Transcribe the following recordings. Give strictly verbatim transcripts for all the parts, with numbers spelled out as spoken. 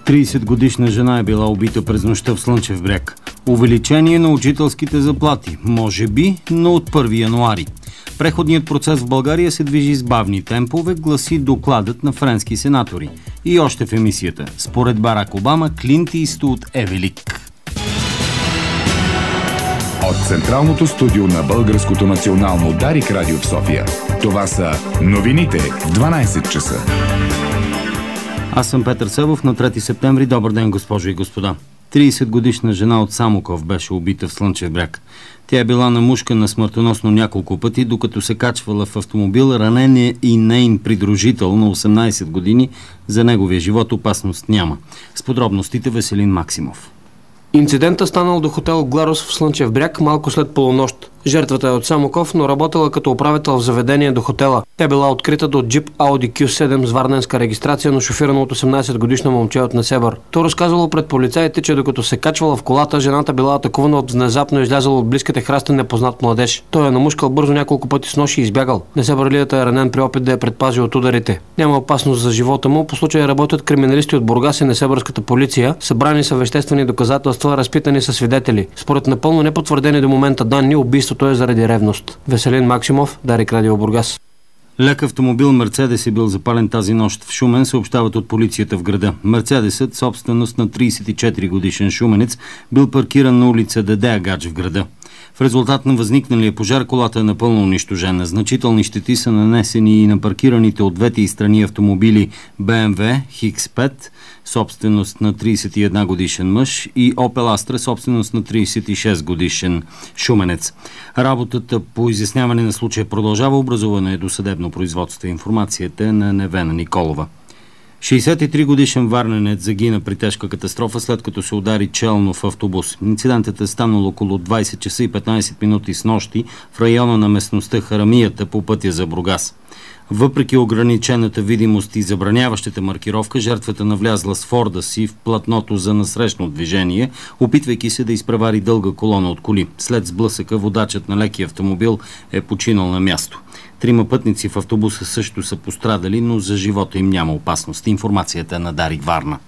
тридесетгодишна жена е била убита през нощта в Слънчев бряг. Увеличение на учителските заплати. Може би, но от първи януари. Преходният процес в България се движи с бавни темпове, гласи докладът на френски сенатори. И още в емисията. Според Барак Обама, Клинт Иствуд е велик. От Централното студио на Българското национално Дарик радио в София. Това са новините в дванайсет часа. Аз съм Петър Себов. На трети септември. Добър ден, госпожи и господа. тридесетгодишна жена от Самоков беше убита в Слънчев бряг. Тя е била намушкана смъртоносно няколко пъти, докато се качвала в автомобил. Ранен е и нейн придружител на осемнайсет години. За неговия живот опасност няма. С подробностите Веселин Максимов. Инцидентът станал до хотел Гларус в Слънчев бряг малко след полунощ. Жертвата е от Самоков, но работила като управител в заведение до хотела. Тя била открита до джип Audi кю седем с варненска регистрация, но шофирано от осемнайсетгодишно момче от Несебър. То разказало пред полицаите, че докато се качвала в колата, жената била атакувана от внезапно излязъл от близките храсти непознат младеж. Той е намушкал бързо няколко пъти с нож и избягал. Несебърлията е ранен при опит да я предпази от ударите. Няма опасност за живота му. По случая работят криминалисти от Бургас и Несебърската полиция. Събрани са веществени доказателства, разпитани са свидетели. Според напълно непотвърдени до момента данни, убийството е заради ревност. Веселин Максимов, Дарик радио Бургас. Лек автомобил Мерцедес е бил запален тази нощ в Шумен, съобщават от полицията в града. Мерцедесът, собственост на тридесет и четири годишен шуменец, бил паркиран на улица Дедея Гадж в града. В резултат на възникналия пожар колата е напълно унищожена. Значителни щети са нанесени и на паркираните от двете и страни автомобили Бе Ем Ве Хикс пет, собственост на тридесет и една годишен мъж, и Опел Астра, собственост на тридесет и шест годишен шуменец. Работата по изясняване на случая продължава. Образуване е досъдебно производство. Информацията е на Невена Николова. шейсет и три годишен варненец загина при тежка катастрофа, след като се удари челно в автобус. Инцидентът е станал около двайсет часа и петнайсет минути с нощи в района на местността Харамията по пътя за Бургас. Въпреки ограничената видимост и забраняващата маркировка, жертвата навлязла с форда си в платното за насрещно движение, опитвайки се да изпревари дълга колона от коли. След сблъсъка водачът на лекия автомобил е починал на място. Трима пътници в автобуса също са пострадали, но за живота им няма опасност. Информацията е на Дарик Варна.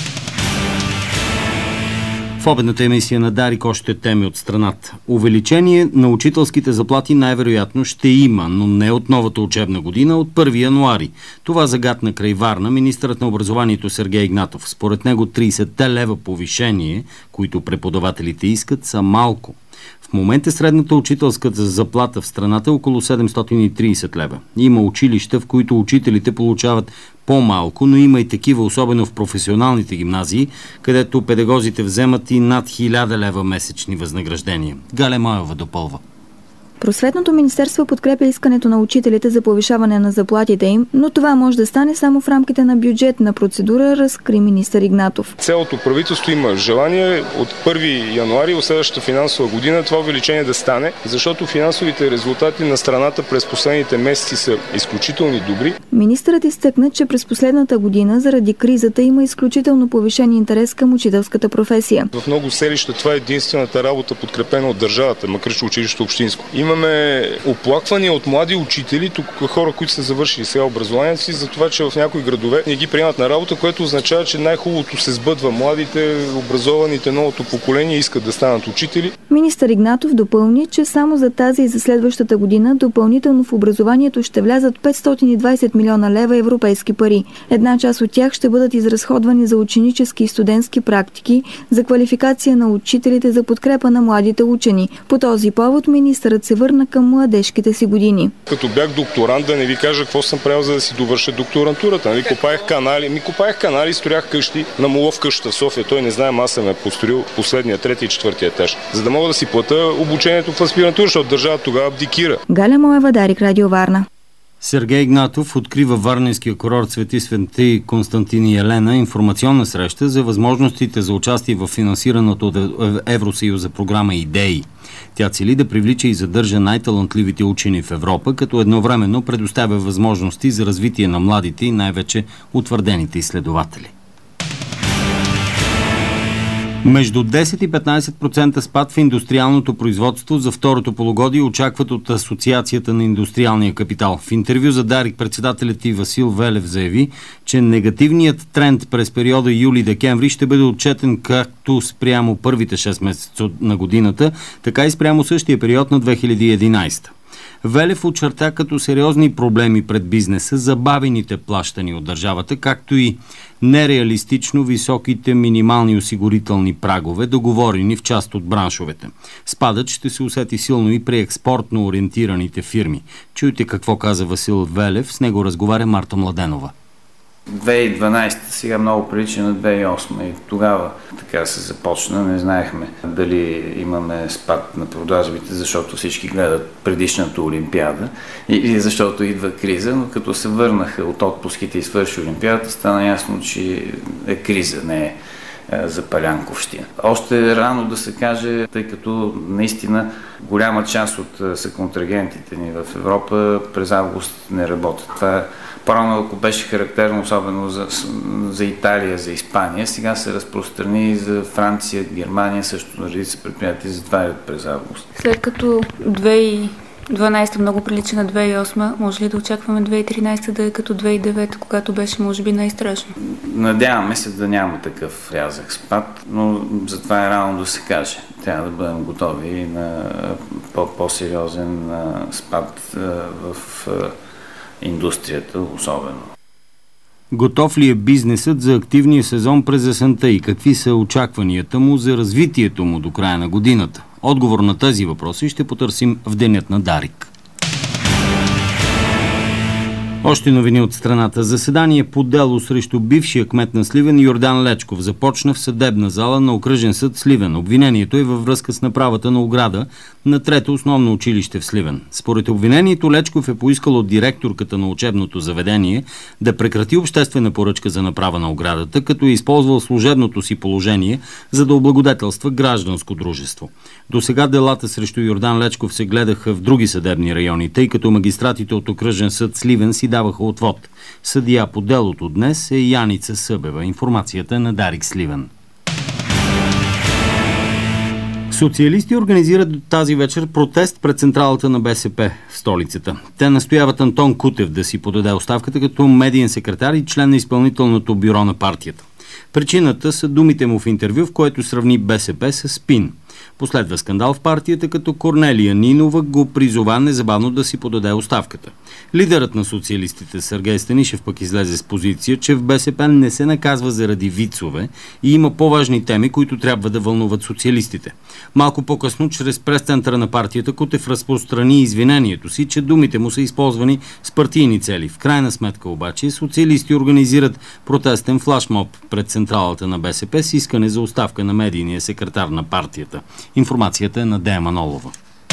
В обедната емисия на Дарик още теми от страната. Увеличение на учителските заплати най-вероятно ще има, но не от новата учебна година, от първи януари. Това загатна край Варна министърът на образованието Сергей Игнатов. Според него трийсет лева повишение, които преподавателите искат, са малко. В момента средната учителска заплата в страната е около седемстотин и трийсет лева. Има училища, в които учителите получават по-малко, но има и такива, особено в професионалните гимназии, където педагозите вземат и над хиляда лева месечни възнаграждения. Галя Моева допълва. Просветното министерство подкрепя искането на учителите за повишаване на заплатите им, но това може да стане само в рамките на бюджетна процедура, разкри министър Игнатов. Цялото правителство има желание от първи януари от следващата финансова година това увеличение да стане, защото финансовите резултати на страната през последните месеци са изключително добри. Министърът изтъкна, че през последната година заради кризата има изключително повишен интерес към учителската професия. В много селища това е единствената работа, подкрепена от държавата, макар че училището общинско. Имаме оплаквания от млади учители, тук хора, които са завършили сега образованието си, за това, че в някои градове не ги приемат на работа, което означава, че най-хубавото се сбъдва. Младите, образованите, новото поколение искат да станат учители. Министър Игнатов допълни, че само за тази и за следващата година допълнително в образованието ще влязат петстотин и двайсет милиона лева европейски пари. Една част от тях ще бъдат изразходвани за ученически и студентски практики, за квалификация на учителите, за подкрепа на младите учени. По този повод министърът се върна към младежките си години. Като бях докторант, да не ви кажа какво съм правил, за да си довърша докторантурата. Нали, копаех канали, ми копаех канали, строях къщи на Молов къща в София. Той не знае, аз съм е построил последния, трети и четвъртия етаж. За да мога да си плата обучението в аспирантура, защото държавата тогава абдикира. Галя Моева, Дарик радио Варна. Сергей Игнатов открива варненския курорт Свети Свети Константин и Елена информационна среща за възможностите за участие в финансираното от Евросъюза програма ИДЕИ. Тя цели да привлича и задържа най-талантливите учени в Европа, като едновременно предоставя възможности за развитие на младите и най-вече утвърдените изследователи. Между десет и петнайсет процента спад в индустриалното производство за второто полугодие очакват от Асоциацията на индустриалния капитал. В интервю за Дарик председателят и Васил Велев заяви, че негативният тренд през периода юли-декември ще бъде отчетен както спрямо първите шест месеца на годината, така и спрямо същия период на две хиляди и единайсета. Велев очерта като сериозни проблеми пред бизнеса забавените плащания от държавата, както и нереалистично високите минимални осигурителни прагове, договорени в част от браншовете. Спадът ще се усети силно и при експортно ориентираните фирми. Чуйте какво каза Васил Велев, с него разговаря Марта Младенова. две хиляди и дванайсета сега много прилича на две хиляди и осма и тогава така се започна. Не знаехме дали имаме спад на продажбите, защото всички гледат предишната Олимпиада или защото идва криза, но като се върнаха от отпуските и свърши Олимпиадата, стана ясно, че е криза, не е запалянковщина. Още е рано да се каже, тъй като наистина голяма част от съконтрагентите ни в Европа през август не работят. Това по-малко беше характерно, особено за, за Италия, за Испания. Сега се разпространи и за Франция, Германия, също на редица предприятия затварят през август. След като две хиляди и дванайсета много прилича на две хиляди и осма, може ли да очакваме две хиляди и тринайсета да е като две хиляди и девета, когато беше може би най-страшно? Надяваме се да няма такъв рязък спад, но затова е рано да се каже. Трябва да бъдем готови на по-сериозен спад в индустрията особено. Готов ли е бизнесът за активния сезон през есента и какви са очакванията му за развитието му до края на годината? Отговор на тези въпроси ще потърсим в денят на Дарик. Още новини от страната. Заседание по дело срещу бившия кмет на Сливен Йордан Лечков започна в съдебна зала на окръжен съд Сливен. Обвинението е във връзка с направата на ограда на трето основно училище в Сливен. Според обвинението Лечков е поискал от директорката на учебното заведение да прекрати обществена поръчка за направа на оградата, като е използвал служебното си положение, за да облагодетелства гражданско дружество. До сега делата срещу Йордан Лечков се гледаха в други съдебни райони, тъй като магистратите от окръжен съд Сливен си даваха отвод. Съдия по делото днес е Яница Събева. Информацията на Дарик Сливен. Социалисти организират тази вечер протест пред централата на БСП в столицата. Те настояват Антон Кутев да си подаде оставката като медиен секретар и член на изпълнителното бюро на партията. Причината са думите му в интервю, в което сравни БСП с спин. Последва скандал в партията, като Корнелия Нинова го призова незабавно да си подаде оставката. Лидерът на социалистите Сергей Станишев пък излезе с позиция, че в БСП не се наказва заради вицове и има по-важни теми, които трябва да вълнуват социалистите. Малко по-късно, чрез пресцентъра на партията, Кутев разпространи извинението си, че думите му са използвани с партийни цели. В крайна сметка обаче социалисти организират протестен флашмоб пред централата на БСП с искане за оставка на медийния секретар на партията. Информацията е на Дея Манолова.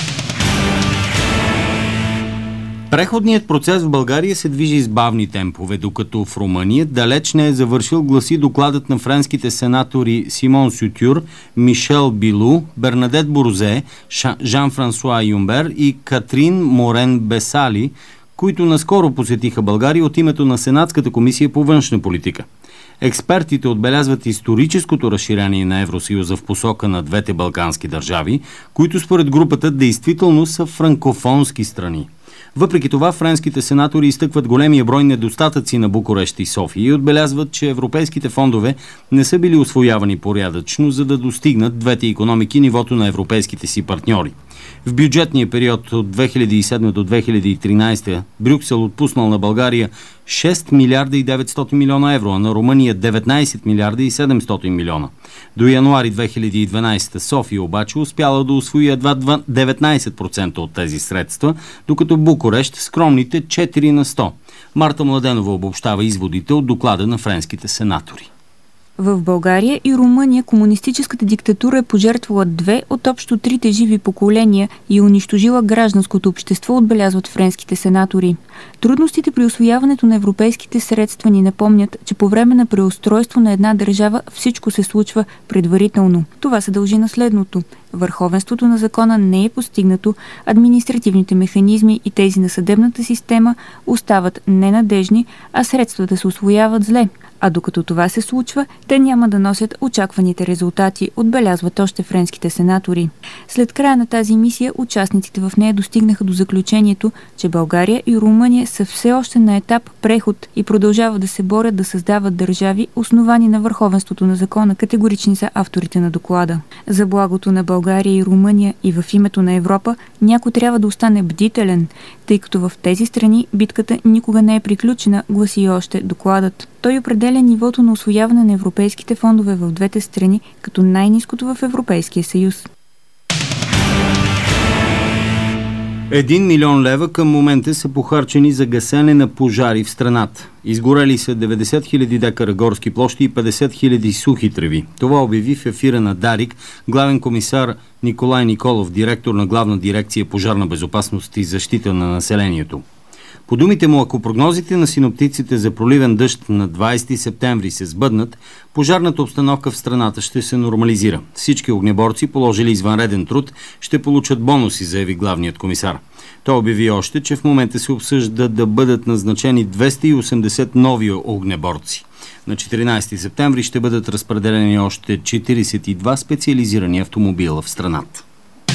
Преходният процес в България се движи с бавни темпове, докато в Румъния далеч не е завършил, гласи докладът на френските сенатори Симон Сютюр, Мишел Билу, Бернадет Борзе, Жан-Франсуа Юмбер и Катрин Морен Бесали, които наскоро посетиха България от името на Сенатската комисия по външна политика. Експертите отбелязват историческото разширение на Евросъюза в посока на двете балкански държави, които според групата действително са франкофонски страни. Въпреки това, френските сенатори изтъкват големия брой недостатъци на Букурещ и София и отбелязват, че европейските фондове не са били усвоявани порядъчно, за да достигнат двете икономики нивото на европейските си партньори. В бюджетния период от две хиляди и седма до две хиляди и тринайсета Брюксел отпуснал на България шест милиарда и деветстотин милиона евро, а на Румъния деветнайсет милиарда и седемстотин милиона. До януари две хиляди и дванайсета София обаче успяла да усвои едва деветнайсет процента от тези средства, докато Букурещ скромните четири на сто. Марта Младенова обобщава изводите от доклада на френските сенатори. В България и Румъния комунистическата диктатура е пожертвала две от общо трите живи поколения и унищожила гражданското общество, отбелязват френските сенатори. Трудностите при усвояването на европейските средства ни напомнят, че по време на преустройство на една държава всичко се случва предварително. Това се дължи на следното. върховенството на закона не е постигнато, административните механизми и тези на съдебната система остават ненадежни, а средствата се усвояват зле. А докато това се случва, те няма да носят очакваните резултати, отбелязват още френските сенатори. След края на тази мисия, участниците в нея достигнаха до заключението, че България и Румъния са все още на етап преход и продължават да се борят да създават държави, основани на върховенството на закона, категорични са авторите на доклада. За благото на България и Румъния и в името на Европа, някой трябва да остане бдителен, тъй като в тези страни битката никога не е приключена, гласи още докладът. Той определя нивото на усвояване на европейските фондове в двете страни като най-ниското в Европейския съюз. Един милион лева към момента са похарчени за гасене на пожари в страната. Изгорели са деветдесет хиляди декара горски площи и петдесет хиляди сухи треви. Това обяви в ефира на Дарик главен комисар Николай Николов, директор на Главна дирекция пожарна безопасност и защита на населението. По думите му, ако прогнозите на синоптиците за проливен дъжд на двадесети септември се сбъднат, пожарната обстановка в страната ще се нормализира. Всички огнеборци, положили извънреден труд, ще получат бонуси, заяви главният комисар. Той обяви още, че в момента се обсъжда да бъдат назначени двеста и осемдесет нови огнеборци. На четиринадесети септември ще бъдат разпределени още четиридесет и два специализирани автомобила в страната.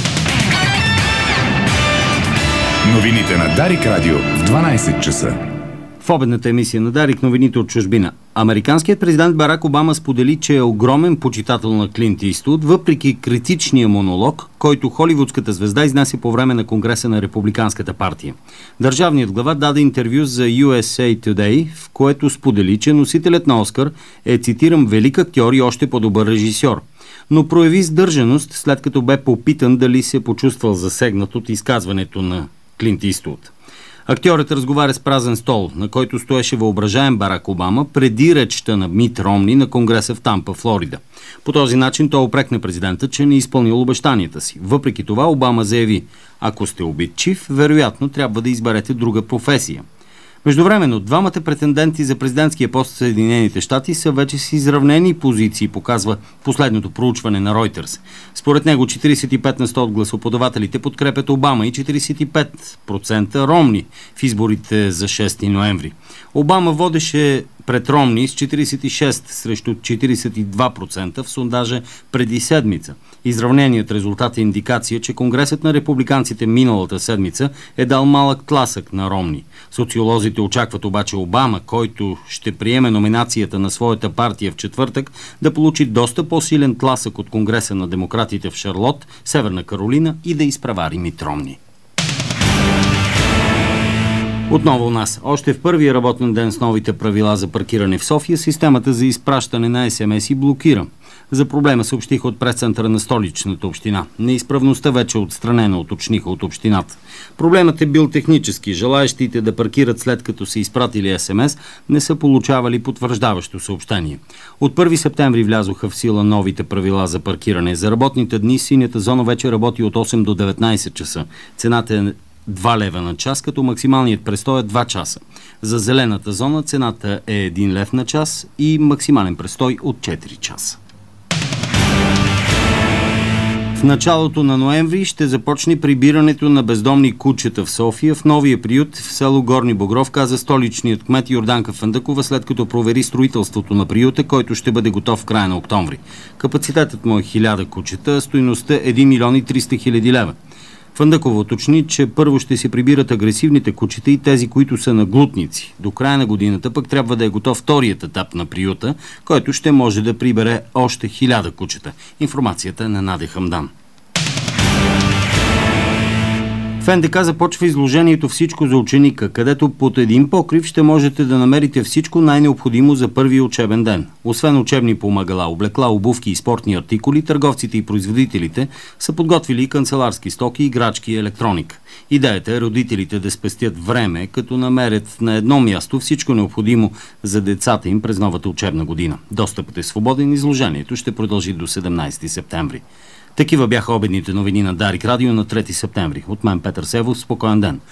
Новините на Дарик Радио в дванадесет часа. В обедната емисия на Дарик новините от чужбина. Американският президент Барак Обама сподели, че е огромен почитател на Клинт Иствуд, въпреки критичния монолог, който холивудската звезда изнася по време на Конгреса на Републиканската партия. Държавният глава даде интервю за Ю Ес Ей Today, в което сподели, че носителят на Оскар е, цитирам, велик актьор и още по-добър режисьор. Но прояви сдържаност, след като бе попитан дали се почувствал засегнат от изказването на Клинт Иствуд. Актьорът разговаря с празен стол, на който стоеше въображаем Барак Обама преди речта на Мит Ромни на Конгреса в Тампа, Флорида. По този начин той упрекна президента, че не е изпълнил обещанията си. Въпреки това Обама заяви: ако сте обидчив, вероятно трябва да изберете друга професия. Междувременно, двамата претенденти за президентския пост в Съединените щати са вече с изравнени позиции, показва последното проучване на Reuters. Според него четиридесет и пет на сто от гласоподавателите подкрепят Обама и четиридесет и пет процента Ромни в изборите за шести ноември. Обама водеше пред Ромни с четиридесет и шест срещу четиридесет и два процента в сондажа преди седмица. Изравненият резултат е индикация, че Конгресът на републиканците миналата седмица е дал малък тласък на Ромни. Социолозите очакват обаче Обама, който ще приеме номинацията на своята партия в четвъртък, да получи доста по-силен тласък от Конгреса на демократите в Шарлот, Северна Каролина и да изпревари Мит Ромни. Отново у нас. Още в първия работен ден с новите правила за паркиране в София, системата за изпращане на ес ем ес и блокира. За проблема съобщиха от пресцентъра на Столичната община. Неизправността вече е отстранена, уточниха от общината. Проблемът е бил технически. Желаещите да паркират след като са изпратили ес ем ес не са получавали потвърждаващо съобщение. От първи септември влязоха в сила новите правила за паркиране. За работните дни синята зона вече работи от осем до деветнадесет часа. Цената е два лева на час, като максималният престой е два часа. За зелената зона цената е един лев на час и максимален престой от четири часа. В началото на ноември ще започне прибирането на бездомни кучета в София в новия приют в село Горни Богров, каза столичният кмет Йорданка Фандъкова, след като провери строителството на приюта, който ще бъде готов в края на октомври. Капацитетът му е хиляда кучета, стойността един милион и триста хиляди лева. Фандъкова уточни, че първо ще се прибират агресивните кучета и тези, които са наглутници. До края на годината пък трябва да е готов вторият етап на приюта, който ще може да прибере още хиляда кучета. Информацията е на Надя Хамдан. В ен де ка започва изложението "Всичко за ученика", където под един покрив ще можете да намерите всичко най-необходимо за първия учебен ден. Освен учебни помагала, облекла, обувки и спортни артикули, търговците и производителите са подготвили и канцеларски стоки, играчки и електроника. Идеята е родителите да спестят време, като намерят на едно място всичко необходимо за децата им през новата учебна година. Достъпът е свободен, изложението ще продължи до седемнадесети септември. Такива бяха обедните новини на Дарик Радио на трети септември. От мен Петър Севов, спокоен ден.